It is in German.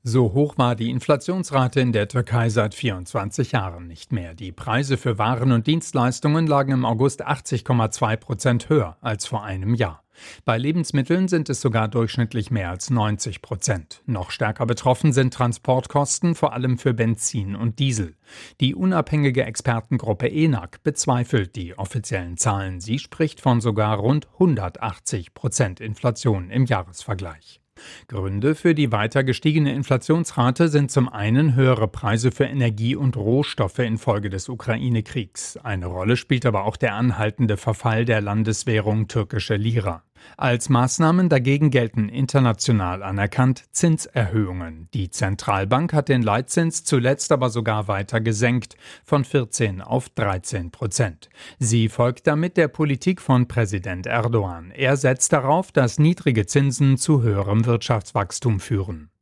So hoch war die Inflationsrate in der Türkei seit 24 Jahren nicht mehr. Die Preise für Waren und Dienstleistungen lagen im August 80,2% höher als vor einem Jahr. Bei Lebensmitteln sind es sogar durchschnittlich mehr als 90%. Noch stärker betroffen sind Transportkosten, vor allem für Benzin und Diesel. Die unabhängige Expertengruppe ENAC bezweifelt die offiziellen Zahlen. Sie spricht von sogar rund 180% Inflation im Jahresvergleich. Gründe für die weiter gestiegene Inflationsrate sind zum einen höhere Preise für Energie und Rohstoffe infolge des Ukraine-Kriegs. Eine Rolle spielt aber auch der anhaltende Verfall der Landeswährung türkische Lira. Als Maßnahmen dagegen gelten international anerkannt Zinserhöhungen. Die Zentralbank hat den Leitzins zuletzt aber sogar weiter gesenkt, von 14 auf 13%. Sie folgt damit der Politik von Präsident Erdogan. Er setzt darauf, dass niedrige Zinsen zu höherem Wirtschaftswachstum führen.